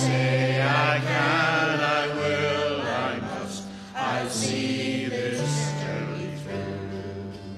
say I can, I will, I must, I'll see this journey through.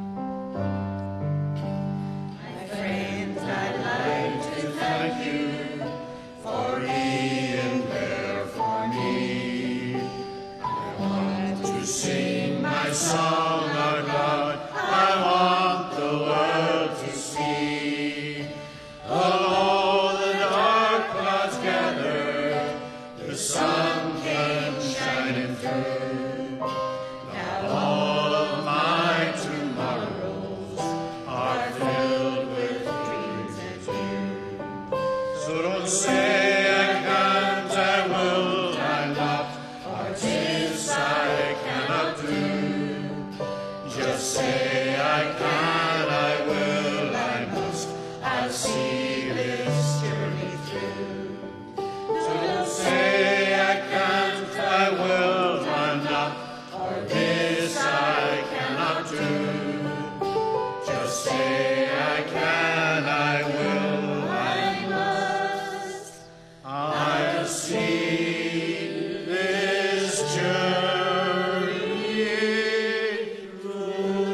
My friends, I'd like to thank you for being there for me. I want to sing my song, our God, I want the world to see. Although the dark clouds gather, the sun came shining through. Now all of my tomorrows are filled with dreams and you. So don't say I can't, I will, I'm not, or this I cannot do. Just say I can, I will, I must, I'll see this journey through. So don't say I can't, I will, I'm not, or this I cannot do. Just say I can, I will, I must, I'll see this journey through.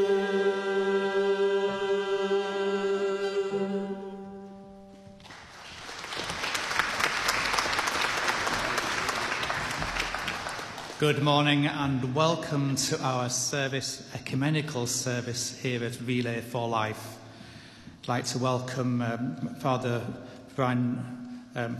Good morning and welcome to our service, ecumenical service here at Relay for Life. I'd like to welcome Father Brian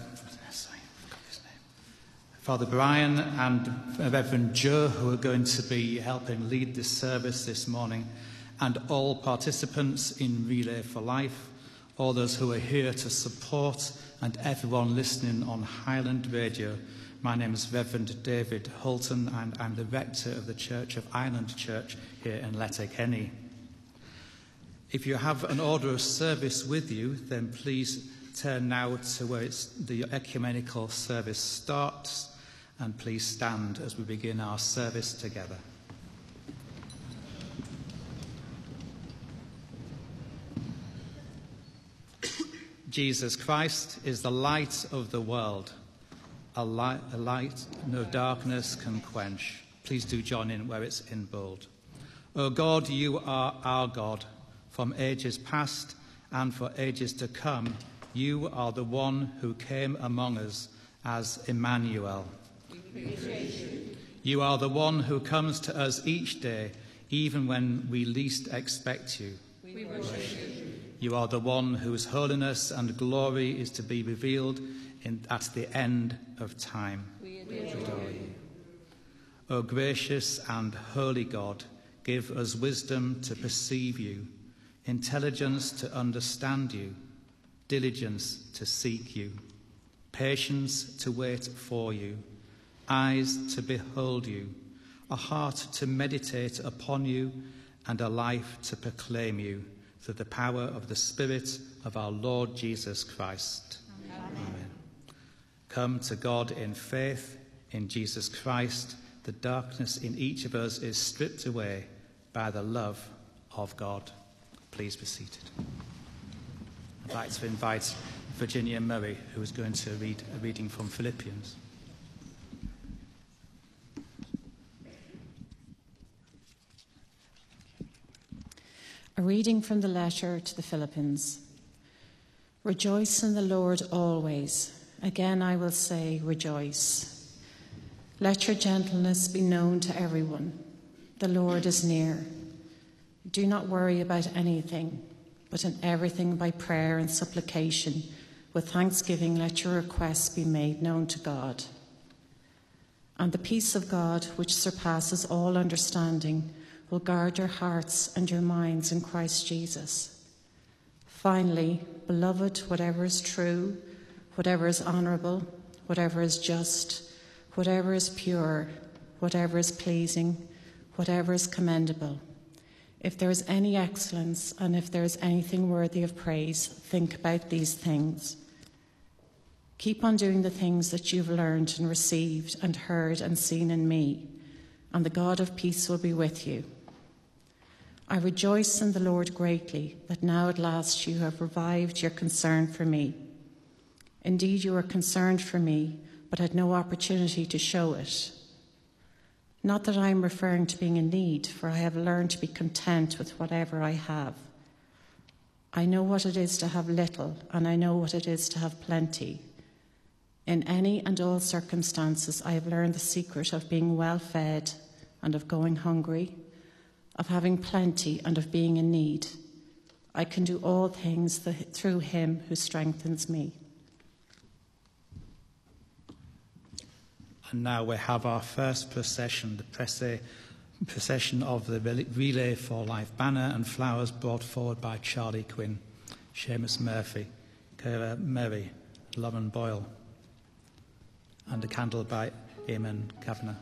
and Reverend Joe, who are going to be helping lead this service this morning, and all participants in Relay for Life, all those who are here to support, and everyone listening on Highland Radio. My name is Reverend David Hulton, and I'm the rector of the Church of Ireland Church here in Letterkenny. If you have an order of service with you, then please turn now to where the ecumenical service starts, and please stand as we begin our service together. Jesus Christ is the light of the world. A light no darkness can quench. Please do join in where it's in bold. O God, you are our God. From ages past and for ages to come, you are the one who came among us as Emmanuel. You are the one who comes to us each day, even when we least expect you. We worship you. You are the one whose holiness and glory is to be revealed at the end of time. We adore you. O gracious and holy God, give us wisdom to perceive you, intelligence to understand you, diligence to seek you, patience to wait for you, eyes to behold you, a heart to meditate upon you, and a life to proclaim you, through the power of the Spirit of our Lord Jesus Christ. Amen. Come to God in faith in Jesus Christ. The darkness in each of us is stripped away by the love of God. Please be seated. I'd like to invite Virginia Murray, who is going to read a reading from Philippians. A reading from the letter to the Philippians. Rejoice in the Lord always. Again I will say, rejoice. Let your gentleness be known to everyone. The Lord is near. Do not worry about anything, but in everything by prayer and supplication, with thanksgiving let your requests be made known to God. And the peace of God, which surpasses all understanding, will guard your hearts and your minds in Christ Jesus. Finally, beloved, whatever is true, whatever is honourable, whatever is just, whatever is pure, whatever is pleasing, whatever is commendable, if there is any excellence and if there is anything worthy of praise, think about these things. Keep on doing the things that you've learned and received and heard and seen in me, and the God of peace will be with you. I rejoice in the Lord greatly that now at last you have revived your concern for me. Indeed, you were concerned for me, but had no opportunity to show it. Not that I am referring to being in need, for I have learned to be content with whatever I have. I know what it is to have little, and I know what it is to have plenty. In any and all circumstances, I have learned the secret of being well fed and of going hungry, of having plenty and of being in need. I can do all things through him who strengthens me. And now we have our first procession, the procession of the Relay for Life banner and flowers brought forward by Charlie Quinn, Seamus Murphy, Kira Murray, Lauren Boyle, and a candle by Eamon Kavanagh.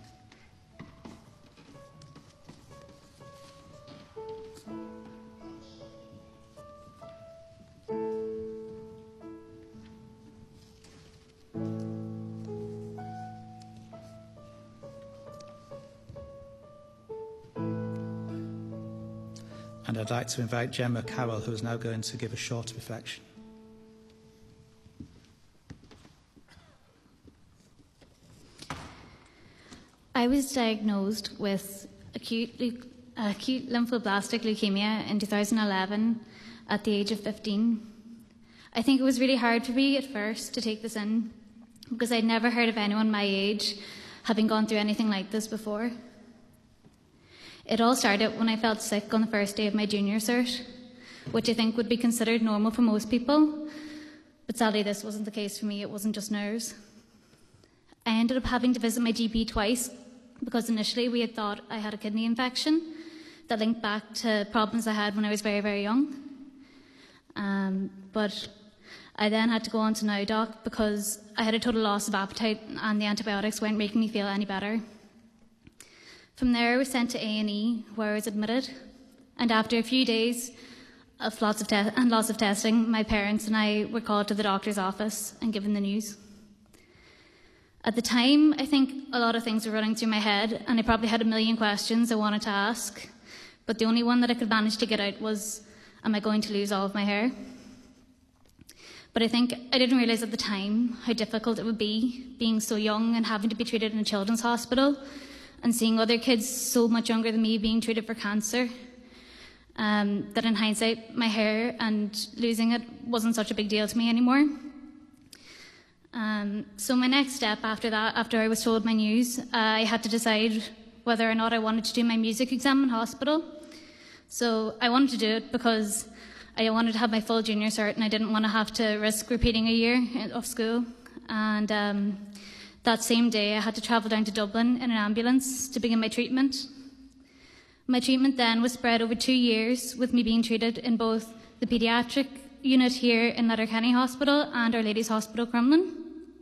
And I'd like to invite Gemma Carroll, who is now going to give a short reflection. I was diagnosed with acute lymphoblastic leukemia in 2011 at the age of 15. I think it was really hard for me at first to take this in because I'd never heard of anyone my age having gone through anything like this before. It all started when I felt sick on the first day of my junior cert, which I think would be considered normal for most people, but sadly this wasn't the case for me. It wasn't just nerves. I ended up having to visit my GP twice because initially we had thought I had a kidney infection that linked back to problems I had when I was very, very young. But I then had to go on to NowDoc because I had a total loss of appetite and the antibiotics weren't making me feel any better. From there, I was sent to A&E, where I was admitted, and after a few days of lots of testing, my parents and I were called to the doctor's office and given the news. At the time, I think a lot of things were running through my head, and I probably had a million questions I wanted to ask, but the only one that I could manage to get out was, am I going to lose all of my hair? But I think I didn't realise at the time how difficult it would be, being so young and having to be treated in a children's hospital, and seeing other kids so much younger than me being treated for cancer, that in hindsight, my hair and losing it wasn't such a big deal to me anymore. So my next step after that, after I was told my news, I had to decide whether or not I wanted to do my music exam in hospital. So I wanted to do it because I wanted to have my full junior cert and I didn't want to have to risk repeating a year of school. And that same day, I had to travel down to Dublin in an ambulance to begin my treatment. My treatment then was spread over 2 years, with me being treated in both the paediatric unit here in Letterkenny Hospital and Our Lady's Hospital, Crumlin.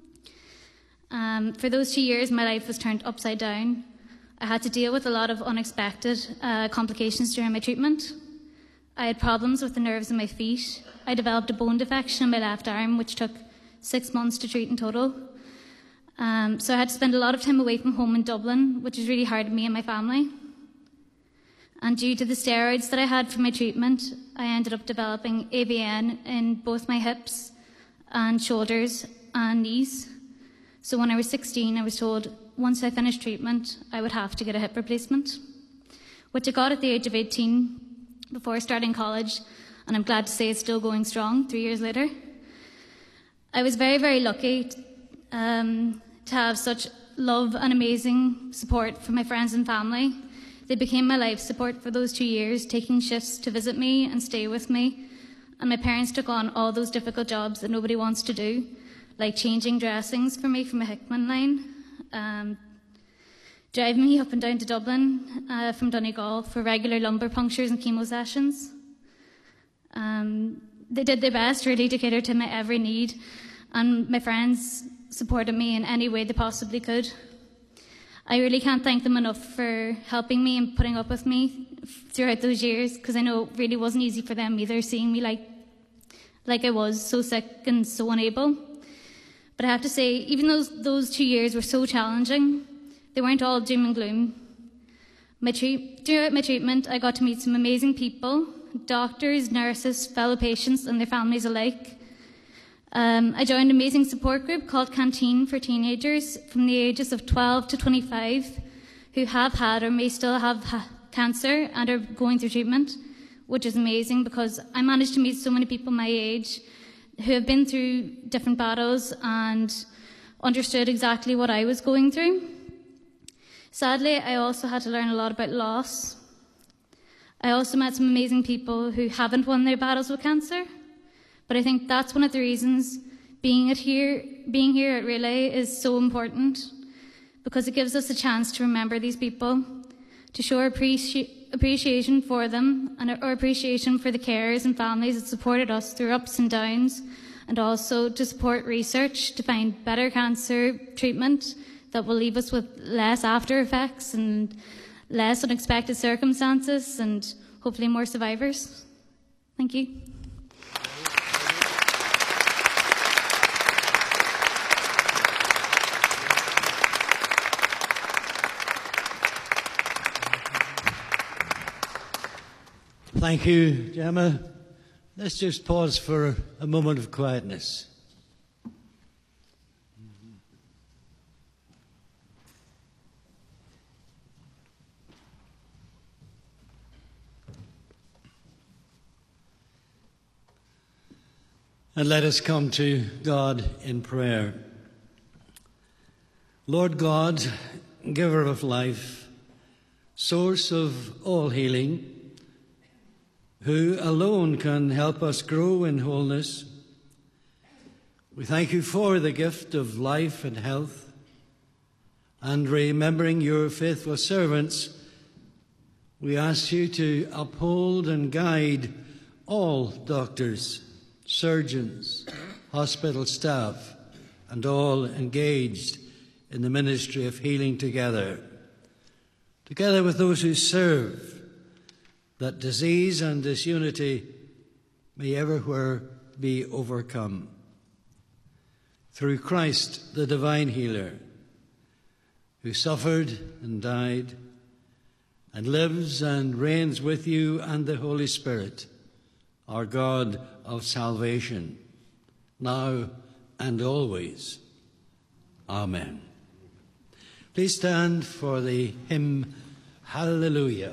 For those 2 years, my life was turned upside down. I had to deal with a lot of unexpected complications during my treatment. I had problems with the nerves in my feet. I developed a bone defection in my left arm, which took 6 months to treat in total. So I had to spend a lot of time away from home in Dublin, which was really hard on me and my family. And due to the steroids that I had for my treatment, I ended up developing AVN in both my hips and shoulders and knees. So when I was 16, I was told once I finished treatment, I would have to get a hip replacement, which I got at the age of 18 before starting college, and I'm glad to say it's still going strong 3 years later. I was very, very lucky to have such love and amazing support from my friends and family. They became my life support for those 2 years, taking shifts to visit me and stay with me. And my parents took on all those difficult jobs that nobody wants to do, like changing dressings for me from a Hickman line, driving me up and down to Dublin from Donegal for regular lumbar punctures and chemo sessions. They did their best really to cater to my every need, and my friends supported me in any way they possibly could. I really can't thank them enough for helping me and putting up with me throughout those years, because I know it really wasn't easy for them either, seeing me like I was, so sick and so unable. But I have to say, even though those 2 years were so challenging, they weren't all doom and gloom. Throughout my treatment, I got to meet some amazing people, doctors, nurses, fellow patients and their families alike. I joined an amazing support group called Canteen for teenagers from the ages of 12 to 25 who have had or may still have cancer and are going through treatment, which is amazing because I managed to meet so many people my age who have been through different battles and understood exactly what I was going through. Sadly, I also had to learn a lot about loss. I also met some amazing people who haven't won their battles with cancer, but I think that's one of the reasons being here at Relay is so important, because it gives us a chance to remember these people, to show our appreciation for them and our appreciation for the carers and families that supported us through ups and downs, and also to support research to find better cancer treatment that will leave us with less after effects and less unexpected circumstances and hopefully more survivors. Thank you. Thank you, Gemma. Let's just pause for a moment of quietness. And let us come to God in prayer. Lord God, giver of life, source of all healing, who alone can help us grow in wholeness, we thank you for the gift of life and health, and remembering your faithful servants, we ask you to uphold and guide all doctors, surgeons, hospital staff, and all engaged in the ministry of healing together with those who serve, that disease and disunity may everywhere be overcome. Through Christ, the divine healer, who suffered and died and lives and reigns with you and the Holy Spirit, our God of salvation, now and always. Amen. Please stand for the hymn, Hallelujah.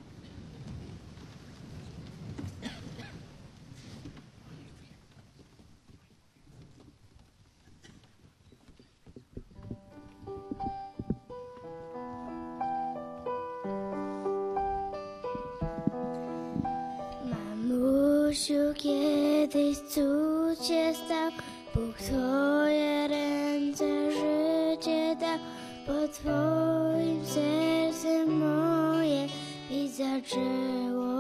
Mamusiu, kiedyś cud się stał, Bóg Twoje ręce życie dał, po Twoim serce moje i zaczęło,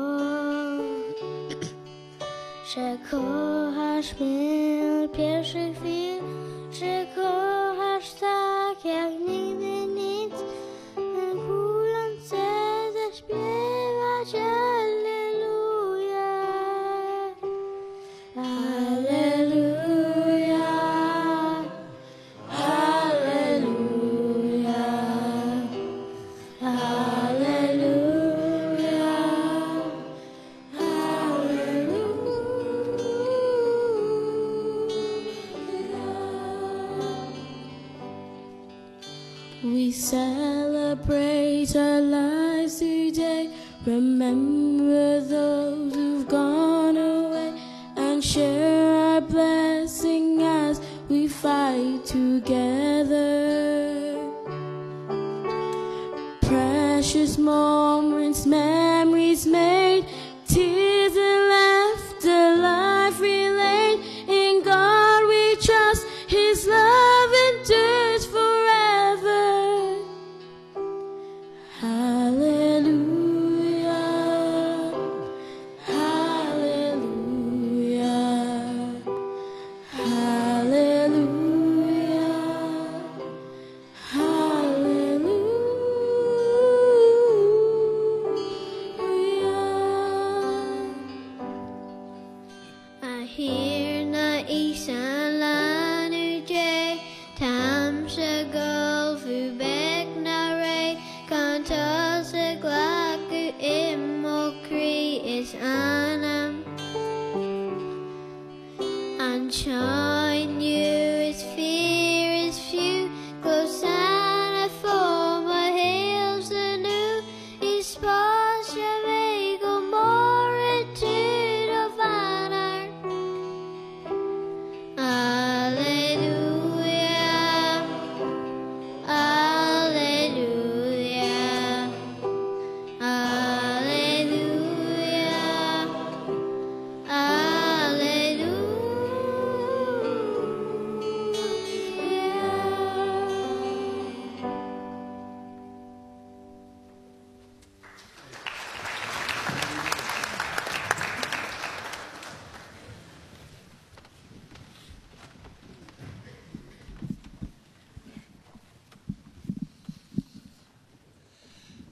że kochasz mnie od pierwszych chwil, że kochasz tak jak nigdy nic, chwilą chcę zaśpiewać Alleluja, Alleluja, Alleluja, Alleluja, we celebrate our lives today, remember those who've gone away, and share our blessing as we fight together. Precious moments, memories made, tears and laughter, life relayed. In God we trust, His love endures forever. Hallelujah, hallelujah, hallelujah, hallelujah. I hear na isan la nu jay, tam sa golf ubek na ray, kanta sa glaku imokri is anam, and chai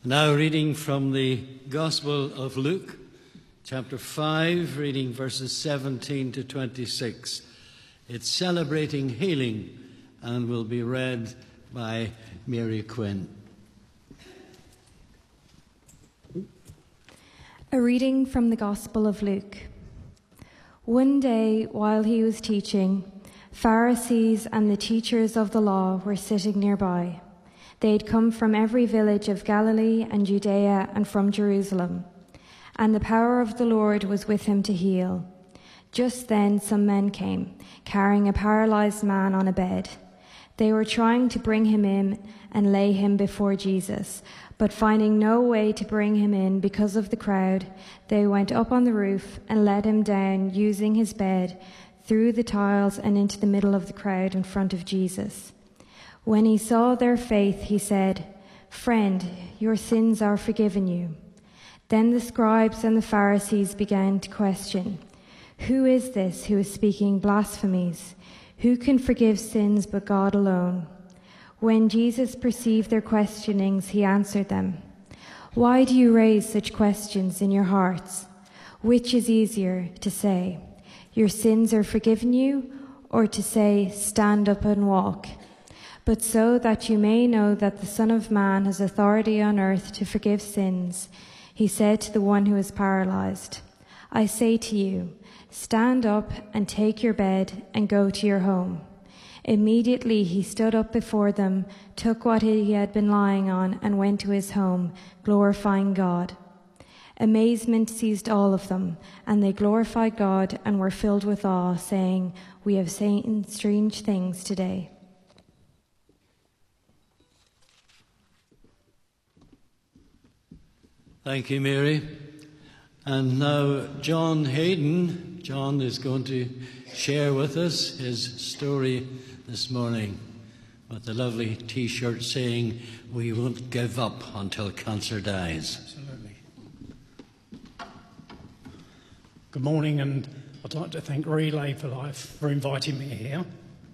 Now reading from the Gospel of Luke, chapter 5, reading verses 17 to 26. It's celebrating healing and will be read by Mary Quinn. A reading from the Gospel of Luke. One day, while he was teaching, Pharisees and the teachers of the law were sitting nearby. They had come from every village of Galilee and Judea and from Jerusalem, and the power of the Lord was with him to heal. Just then some men came, carrying a paralyzed man on a bed. They were trying to bring him in and lay him before Jesus, but finding no way to bring him in because of the crowd, they went up on the roof and let him down using his bed through the tiles and into the middle of the crowd in front of Jesus. When he saw their faith, he said, "Friend, your sins are forgiven you." Then the scribes and the Pharisees began to question, "Who is this who is speaking blasphemies? Who can forgive sins but God alone?" When Jesus perceived their questionings, he answered them, "Why do you raise such questions in your hearts? Which is easier to say, 'Your sins are forgiven you,' or to say, 'Stand up and walk'? But so that you may know that the Son of Man has authority on earth to forgive sins," he said to the one who was paralyzed, "I say to you, stand up and take your bed and go to your home." Immediately he stood up before them, took what he had been lying on, and went to his home, glorifying God. Amazement seized all of them, and they glorified God and were filled with awe, saying, "We have seen strange things today." Thank you, Mary. And now John Hayden. John is going to share with us his story this morning with the lovely T-shirt saying, "We won't give up until cancer dies." Absolutely. Good morning, and I'd like to thank Relay for Life for inviting me here.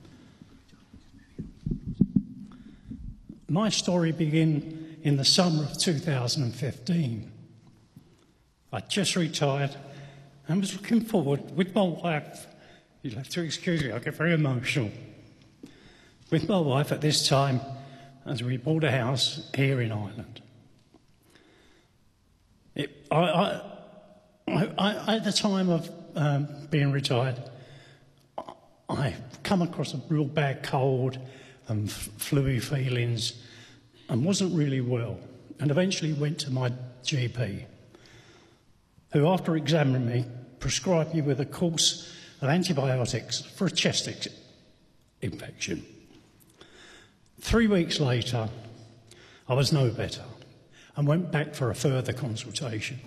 My story began in the summer of 2015. I'd just retired and was looking forward with my wife. You'll have to excuse me, I get very emotional. With my wife at this time, as we bought a house here in Ireland. At the time of being retired, I come across a real bad cold and flu-y feelings and wasn't really well, and eventually went to my GP, who, after examining me, prescribed me with a course of antibiotics for a chest infection. 3 weeks later, I was no better and went back for a further consultation.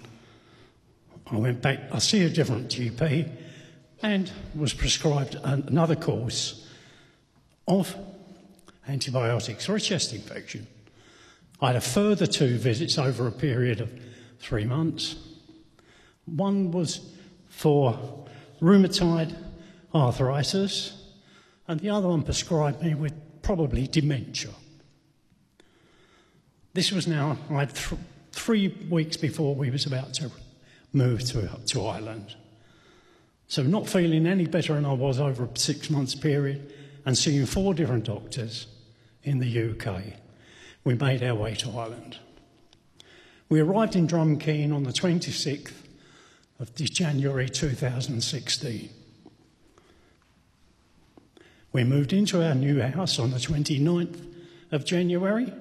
I see a different GP and was prescribed another course of antibiotics for a chest infection. I had a further 2 visits over a period of 3 months. One was for rheumatoid arthritis, and the other one prescribed me with probably dementia. This was now, I had 3 weeks before we was about to move to Ireland. So not feeling any better than I was over a 6 months period and seeing 4 different doctors in the UK. We made our way to Ireland. We arrived in Drumkeen on the 26th of January 2016. We moved into our new house on the 29th of January,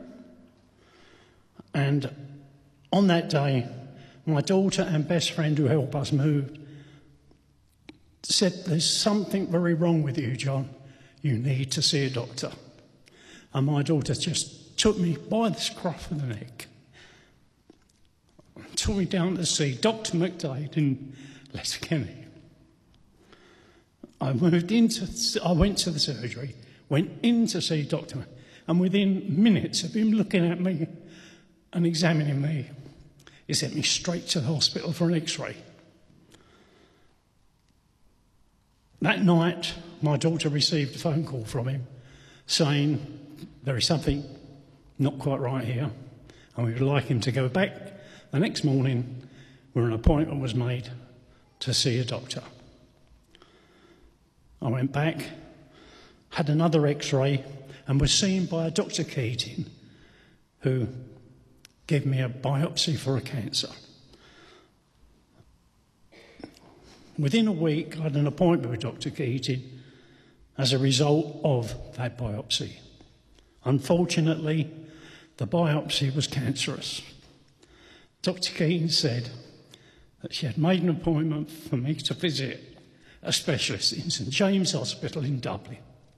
and on that day, my daughter and best friend who helped us move said, "There's something very wrong with you, John. You need to see a doctor." And my daughter just took me by the scruff of the neck, took me down to see Dr. McDade in Letterkenny. I went to the surgery, went in to see Doctor, and within minutes of him looking at me and examining me, he sent me straight to the hospital for an X-ray. That night, my daughter received a phone call from him saying, "There is something not quite right here, and we would like him to go back the next morning where an appointment was made to see a doctor. I went back, had another x-ray, and was seen by a Dr. Keating, who gave me a biopsy for a cancer. Within a week, I had an appointment with Dr. Keating as a result of that biopsy. Unfortunately, the biopsy was cancerous. Dr. Keating said that she had made an appointment for me to visit a specialist in St James Hospital in Dublin.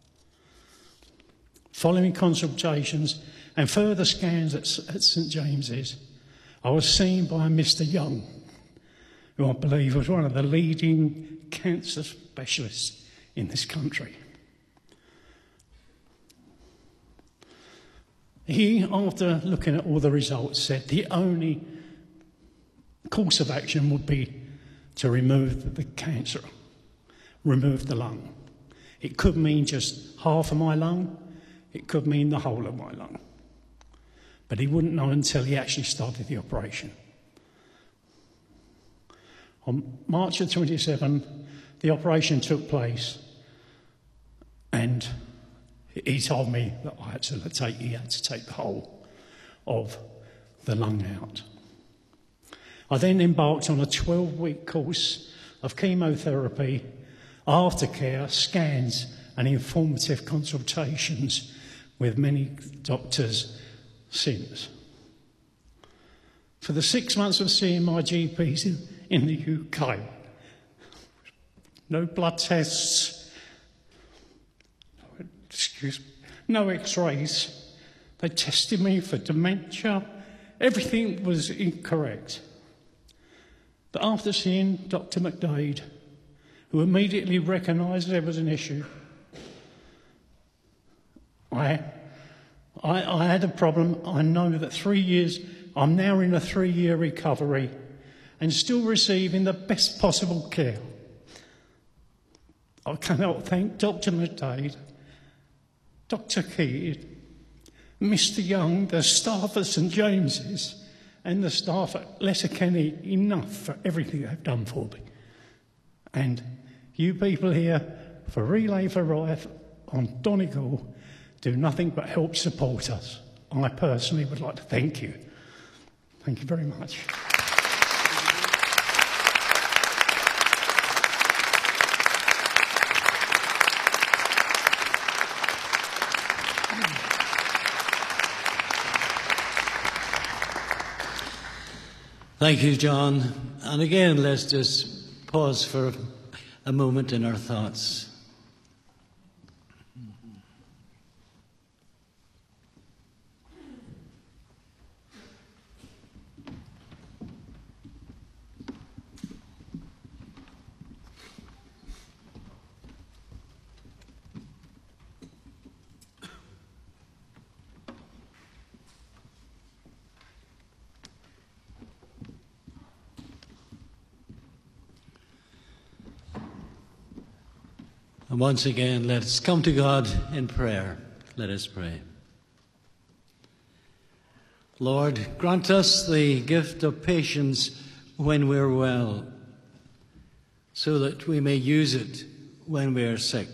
Following consultations and further scans at St James's, I was seen by a Mr Young, who I believe was one of the leading cancer specialists in this country. He, after looking at all the results, said the only course of action would be to remove the cancer, remove the lung. It could mean just half of my lung, it could mean the whole of my lung. But he wouldn't know until he actually started the operation. On March the 27th, the operation took place, and he told me that he had to take the whole of the lung out. I then embarked on a 12-week course of chemotherapy, aftercare, scans and informative consultations with many doctors since. For the 6 months of seeing my GPs in the UK, no blood tests, no x-rays. They tested me for dementia. Everything was incorrect. But after seeing Dr. McDade, who immediately recognised there was an issue, I had a problem. I know that 3 years, I'm now in a 3-year recovery and still receiving the best possible care. I cannot thank Dr. McDade, Dr. Keating, Mr. Young, the staff at St James's and the staff at Letterkenny enough for everything they've done for me. And you people here for Relay for Life on Donegal do nothing but help support us. I personally would like to thank you. Thank you very much. Thank you, John. And again, let's just pause for a moment in our thoughts. And once again, let's come to God in prayer. Let us pray. Lord, grant us the gift of patience when we're well, so that we may use it when we are sick.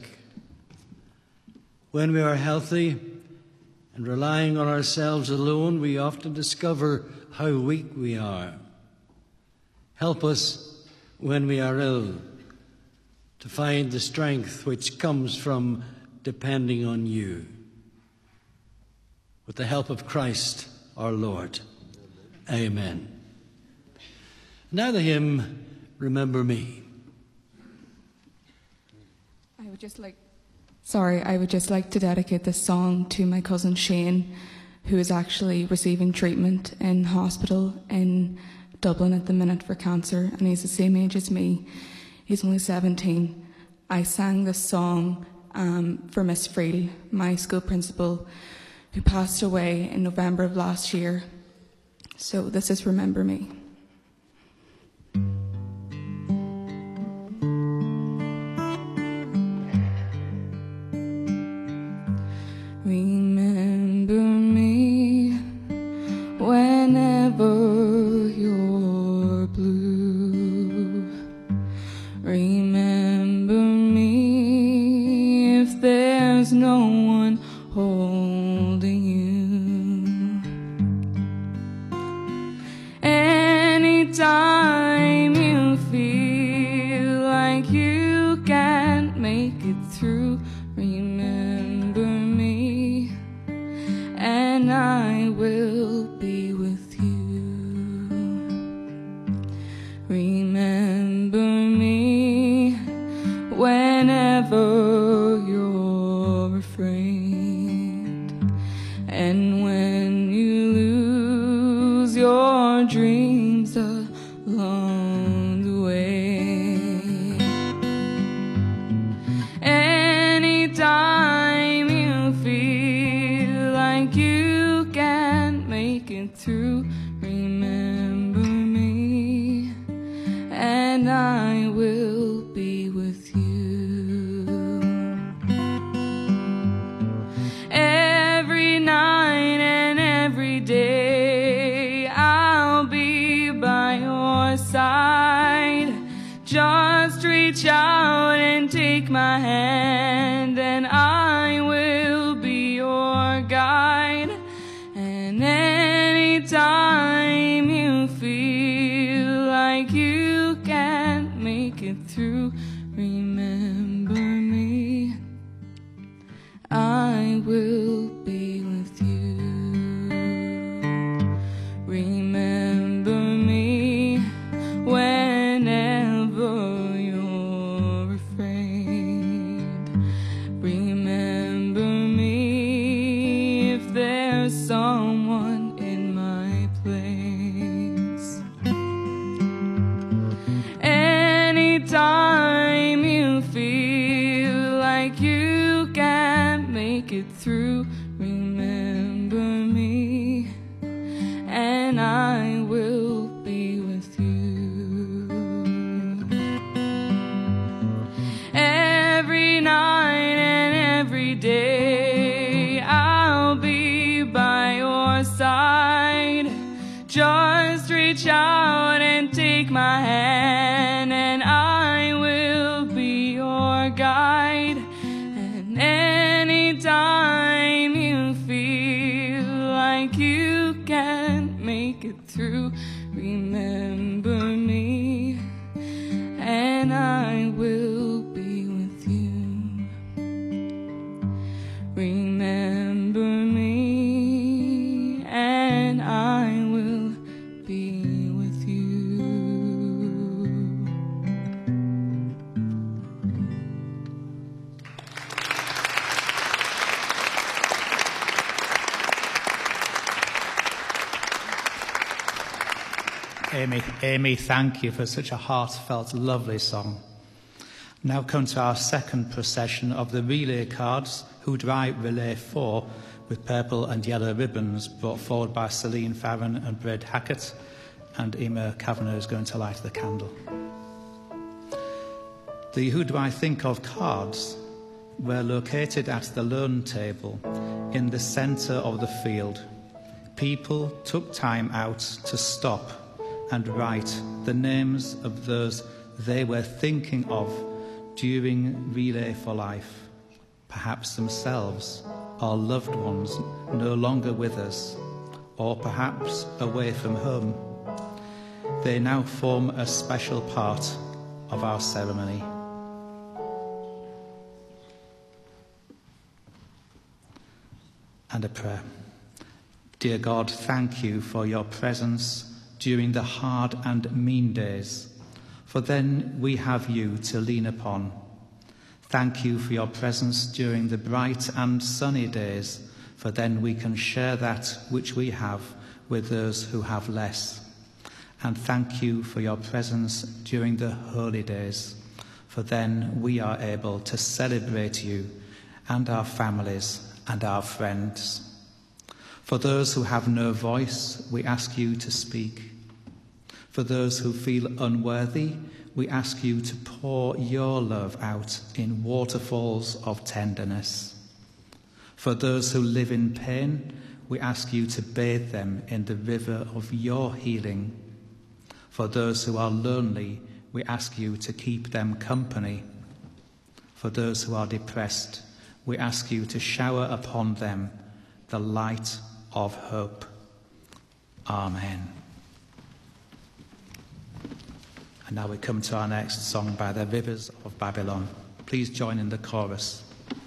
When we are healthy and relying on ourselves alone, we often discover how weak we are. Help us when we are ill to find the strength which comes from depending on you. With the help of Christ our Lord. Amen. Now the hymn, Remember Me. I would just like to dedicate this song to my cousin Shane, who is actually receiving treatment in hospital in Dublin at the minute for cancer, and he's the same age as me. He's only 17. I sang this song for Miss Friel, my school principal, who passed away in November of last year. So this is Remember Me. Remember me when there's no one holding you. Anytime you feel like you can't make it through, remember me, and I will be with you. Remember me whenever you're afraid, and when you lose your dreams along the way. Anytime you feel like you can't make it through, remember me, and I will be with you. Every night and every day I'll be by your side. Just reach out and take my hand, and I will be your guide. And anytime you feel like you can't make it through, remember me, I will be with you. Remember me whenever you're afraid. Remember me if there's someone in my place. Anytime you feel like you can't make it through, remember me, and I will be with you. Every night and every day I'll be by your side. Just reach out and take my hand, and I will be your guide. And anytime you feel like you can't make it through, remember me, and I will be with you. Remember me, and I will be with you. Amy, thank you for such a heartfelt, lovely song. Now come to our second procession of the relay cards, Who Dry Relay 4, with purple and yellow ribbons, brought forward by Celine Farron and Brad Hackett, and Emma Kavanagh is going to light the candle. The Who Do I Think Of cards were located at the loan table in the centre of the field. People took time out to stop and write the names of those they were thinking of during Relay for Life, perhaps themselves or loved ones no longer with us, or perhaps away from home. They now form a special part of our ceremony. And a prayer. Dear God, thank you for your presence during the hard and mean days, for then we have you to lean upon. Thank you for your presence during the bright and sunny days, for then we can share that which we have with those who have less. And thank you for your presence during the holy days, for then we are able to celebrate you and our families and our friends. For those who have no voice, we ask you to speak. For those who feel unworthy, we ask you to pour your love out in waterfalls of tenderness. For those who live in pain, we ask you to bathe them in the river of your healing. For those who are lonely, we ask you to keep them company. For those who are depressed, we ask you to shower upon them the light of hope. Amen. And now we come to our next song, By the Rivers of Babylon. Please join in the chorus.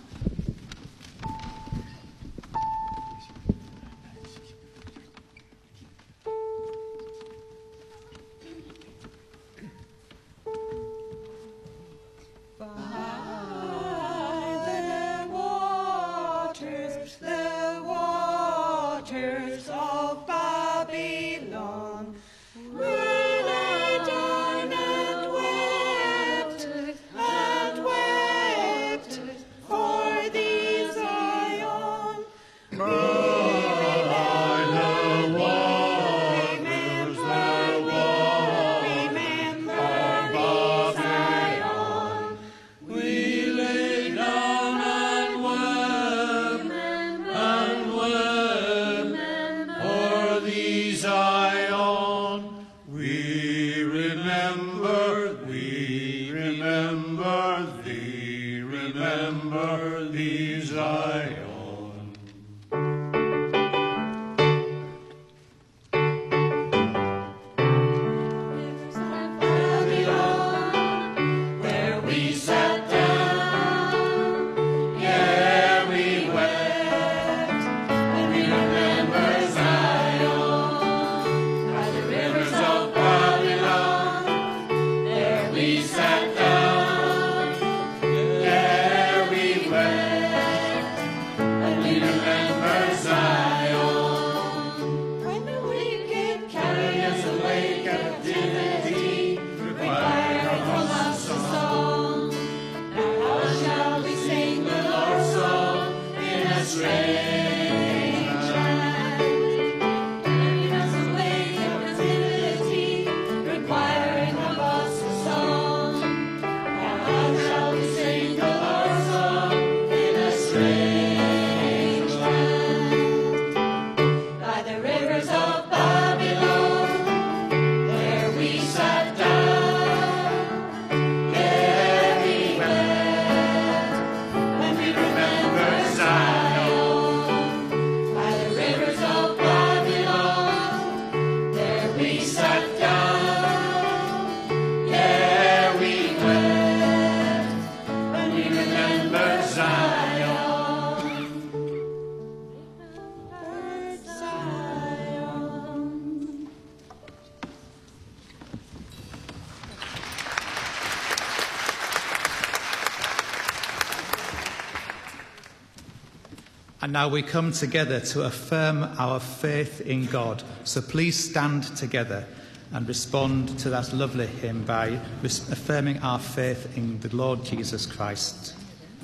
And now we come together to affirm our faith in God. So please stand together and respond to that lovely hymn by affirming our faith in the Lord Jesus Christ.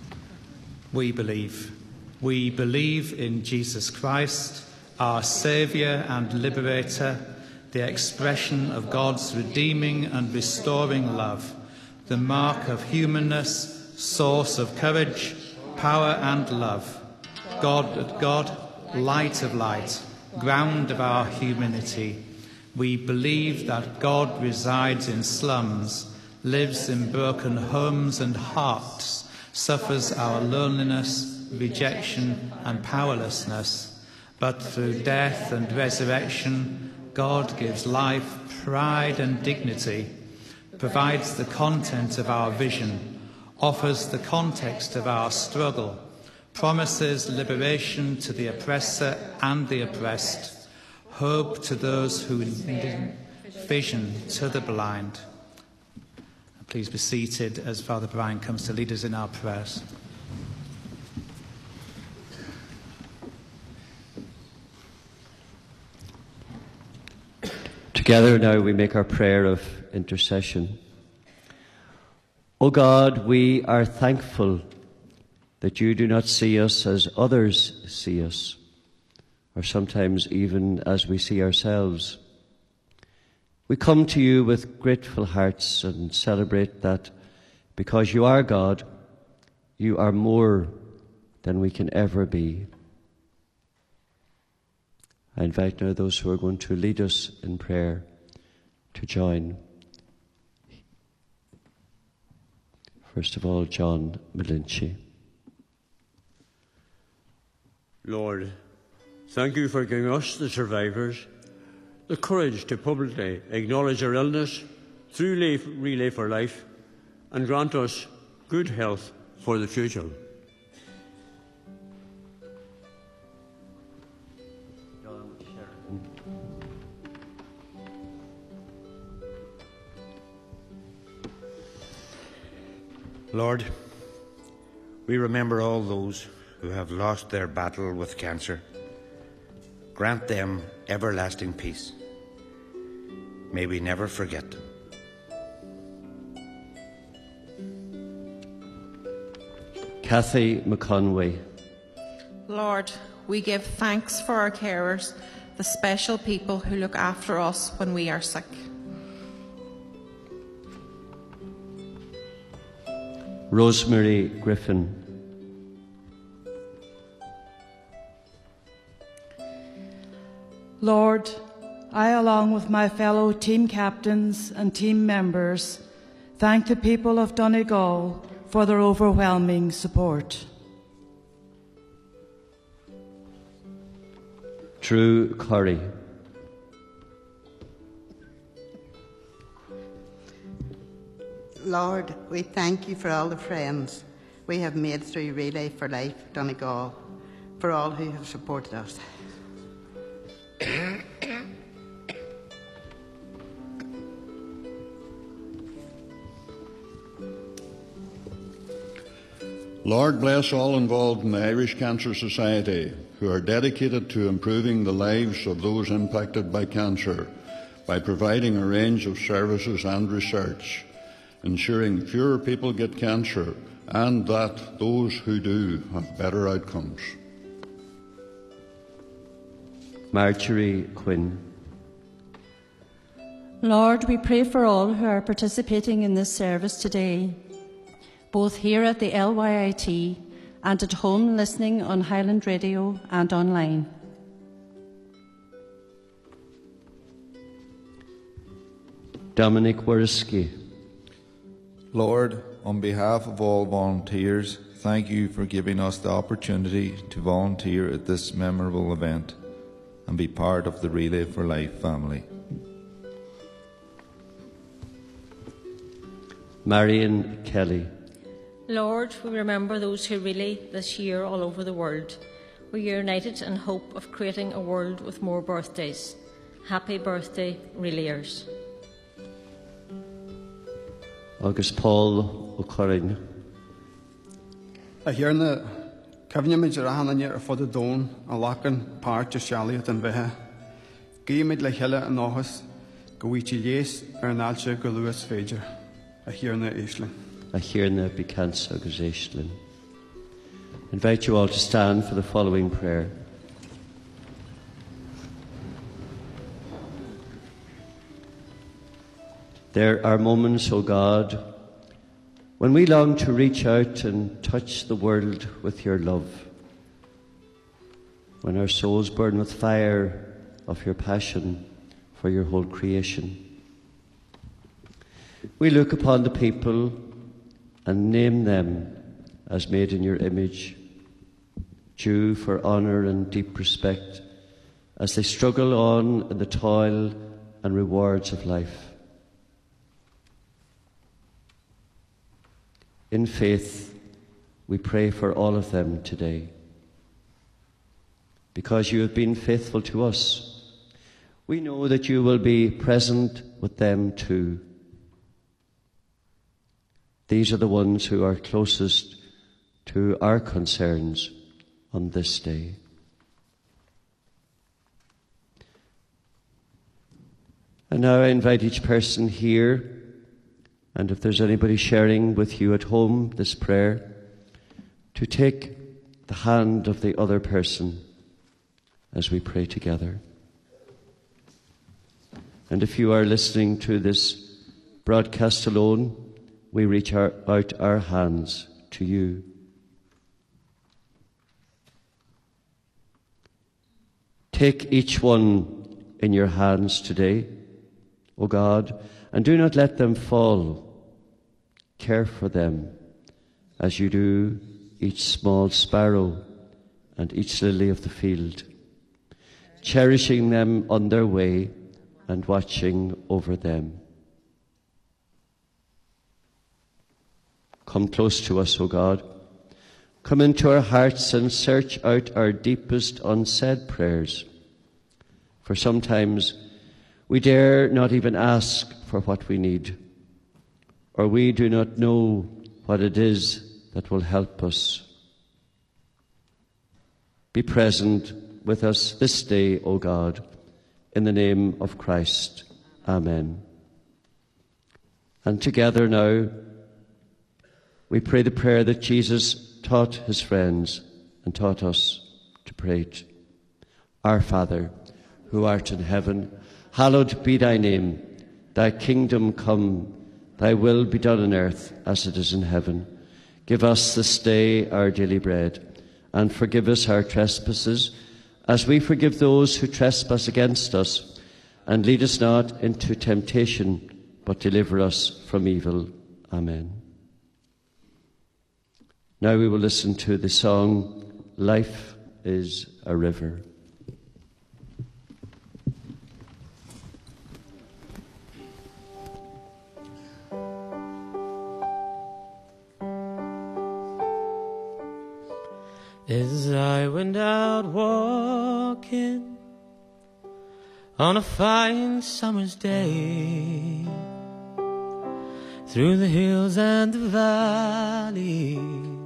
We believe. We believe in Jesus Christ, our Saviour and Liberator, the expression of God's redeeming and restoring love, the mark of humanness, source of courage, power and love, God of God, light of light, ground of our humanity. We believe that God resides in slums, lives in broken homes and hearts, suffers our loneliness, rejection and powerlessness. But through death and resurrection, God gives life, pride and dignity, provides the content of our vision, offers the context of our struggle, promises liberation to the oppressor and the oppressed, hope to those who need, vision to the blind. Please be seated as Father Brian comes to lead us in our prayers. Together now we make our prayer of intercession. O God, we are thankful that you do not see us as others see us, or sometimes even as we see ourselves. We come to you with grateful hearts and celebrate that because you are God, you are more than we can ever be. I invite now those who are going to lead us in prayer to join. First of all, John Malinci. Lord, thank you for giving us, the survivors, the courage to publicly acknowledge our illness through Relay for Life and grant us good health for the future. Lord, we remember all those who have lost their battle with cancer. Grant them everlasting peace. May we never forget them. Kathy McConway. Lord, we give thanks for our carers, the special people who look after us when we are sick. Rosemary Griffin. Lord, I, along with my fellow team captains and team members, thank the people of Donegal for their overwhelming support. Drew Curry. Lord, we thank you for all the friends we have made through Relay for Life Donegal, for all who have supported us. Lord, bless all involved in the Irish Cancer Society who are dedicated to improving the lives of those impacted by cancer by providing a range of services and research, ensuring fewer people get cancer and that those who do have better outcomes. Marjorie Quinn. Lord, we pray for all who are participating in this service today, both here at the LYIT and at home listening on Highland Radio and online. Dominic Wariski. Lord, on behalf of all volunteers, thank you for giving us the opportunity to volunteer at this memorable event and be part of the Relay for Life family. Marion Kelly. Lord, we remember those who relay this year all over the world. We are united in hope of creating a world with more birthdays. Happy birthday, Relayers. Agus Paul O'Corrin. A hiarna Cefnimid rahananir a fod a dón a lacan páirt a sealaíocht an bheithe. Gíimid le heile an áthas go bhíti léas an áilte go luas féidir a hiarna Éislinn. A hiarna Bicans agus Éislinn. Invite you all to stand for the following prayer. There are moments, O God, when we long to reach out and touch the world with your love, when our souls burn with fire of your passion for your whole creation. We look upon the people and name them as made in your image, due for honour and deep respect as they struggle on in the toil and rewards of life. In faith, we pray for all of them today. Because you have been faithful to us, we know that you will be present with them too. These are the ones who are closest to our concerns on this day. And now I invite each person here, and if there's anybody sharing with you at home this prayer, to take the hand of the other person as we pray together. And if you are listening to this broadcast alone, we reach out our hands to you. Take each one in your hands today, O God, and do not let them fall. Care for them as you do each small sparrow and each lily of the field, cherishing them on their way and watching over them. Come close to us, O God. Come into our hearts and search out our deepest unsaid prayers. For sometimes we dare not even ask for what we need, or we do not know what it is that will help us. Be present with us this day, O God, in the name of Christ. Amen. And together now, we pray the prayer that Jesus taught his friends and taught us to pray. Our Father, who art in heaven, hallowed be thy name. Thy kingdom come, thy will be done on earth as it is in heaven. Give us this day our daily bread, and forgive us our trespasses, as we forgive those who trespass against us. And lead us not into temptation, but deliver us from evil. Amen. Now we will listen to the song, Life is a River. As I went out walking on a fine summer's day, through the hills and the valleys,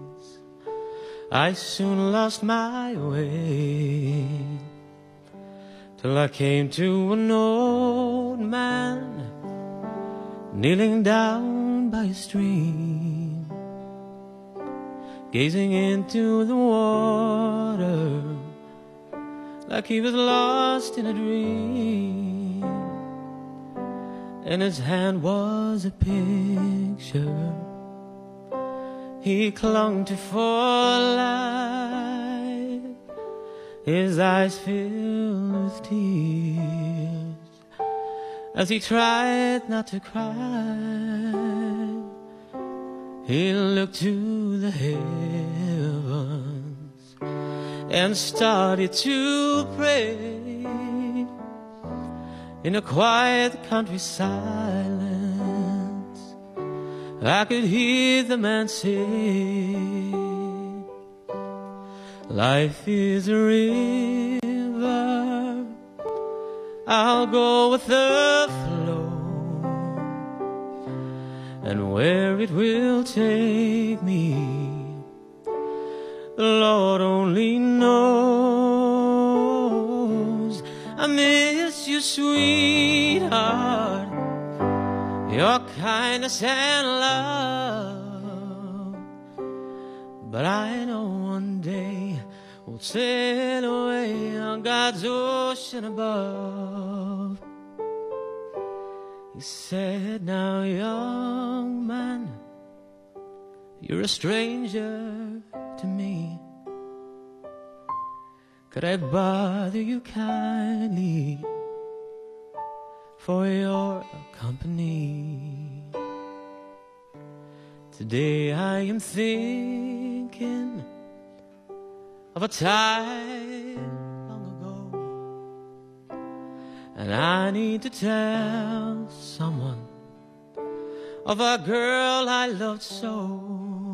I soon lost my way, till I came to an old man kneeling down by a stream, gazing into the water like he was lost in a dream. In his hand was a picture he clung to for life, his eyes filled with tears as he tried not to cry. He looked to the heavens and started to pray. In a quiet country silence, I could hear the man say, life is a river, I'll go with the flow, and where it will take me, the Lord only knows. I miss you, sweetheart, your kindness and love, but I know one day we'll sail away on God's ocean above. He said, now young man, you're a stranger to me. Could I bother you kindly for your company? Today I am thinking of a time long ago, and I need to tell someone of a girl I loved so.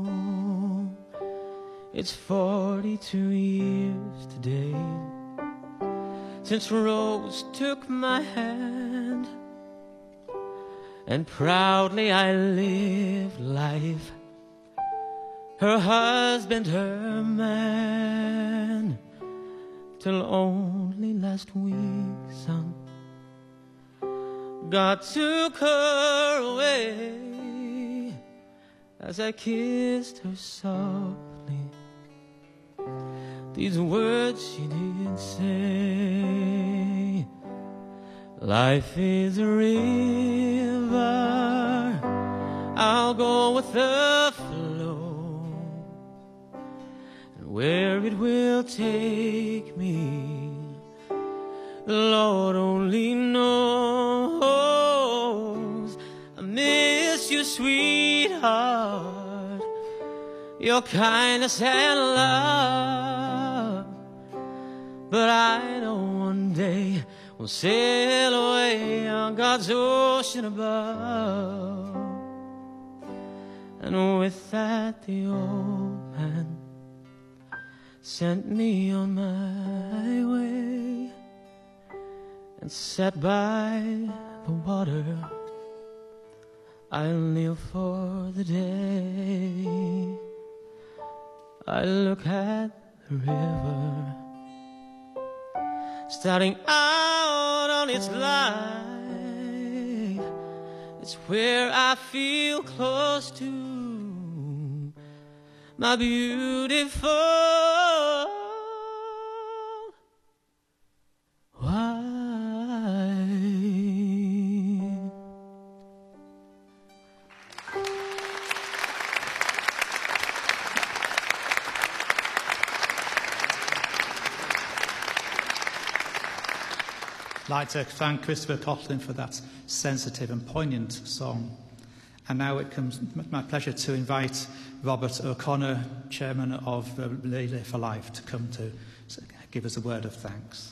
It's 42 years today since Rose took my hand, and proudly I lived life, her husband, her man, till only last week, son, God took her away. As I kissed her softly, these words she did say, life is a river, I'll go with the flow, and where it will take me, the Lord only knows. I miss you, sweetheart, your kindness and love, but I know one day we'll sail away on God's ocean above. And with that the old man sent me on my way and sat by the water. I'll kneel for the day I look at the river starting out on its life. It's where I feel close to my beautiful wife. I'd like to thank Christopher Coughlin for that sensitive and poignant song. And now it comes my pleasure to invite Robert O'Connor, Chairman of Relay for Life, to come to give us a word of thanks.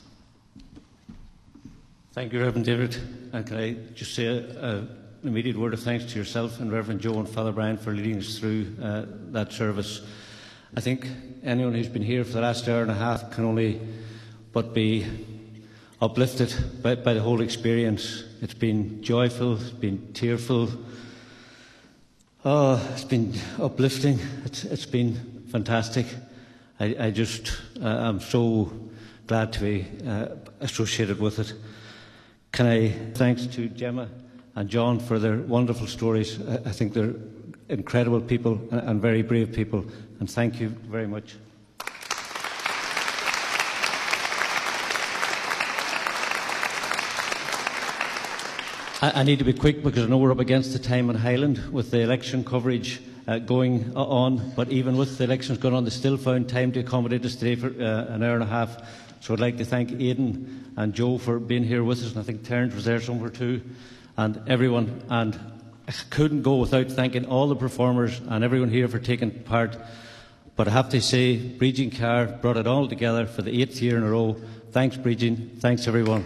Thank you, Reverend David. And can I just say an immediate word of thanks to yourself and Reverend Joe and Father Brian for leading us through that service. I think anyone who's been here for the last hour and a half can only but be uplifted by the whole experience. It's been joyful, it's been tearful, it's been uplifting, it's been fantastic. I'm so glad to be associated with it. Can I thanks to Gemma and John for their wonderful stories. I think they're incredible people and very brave people, and thank you very much. I need to be quick because I know we're up against the time in Highland with the election coverage going on, but even with the elections going on, they still found time to accommodate us today for an hour and a half. So I'd like to thank Aidan and Joe for being here with us, and I think Terence was there somewhere too, and everyone. And I couldn't go without thanking all the performers and everyone here for taking part. But I have to say, Bridget Carr brought it all together for the 8th year in a row. Thanks, Bridget. Thanks, everyone.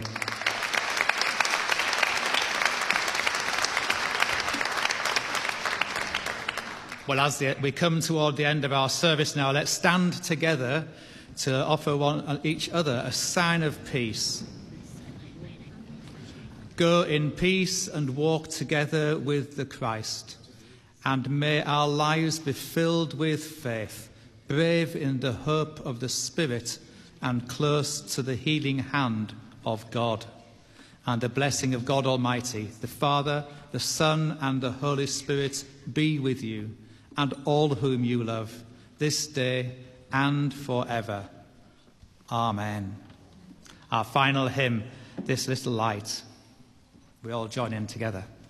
Well, as we come toward the end of our service now, let's stand together to offer each other a sign of peace. Go in peace and walk together with the Christ, and may our lives be filled with faith, brave in the hope of the Spirit, and close to the healing hand of God. And the blessing of God Almighty, the Father, the Son, and the Holy Spirit be with you and all whom you love, this day and forever. Amen. Our final hymn, This Little Light. We all join in together.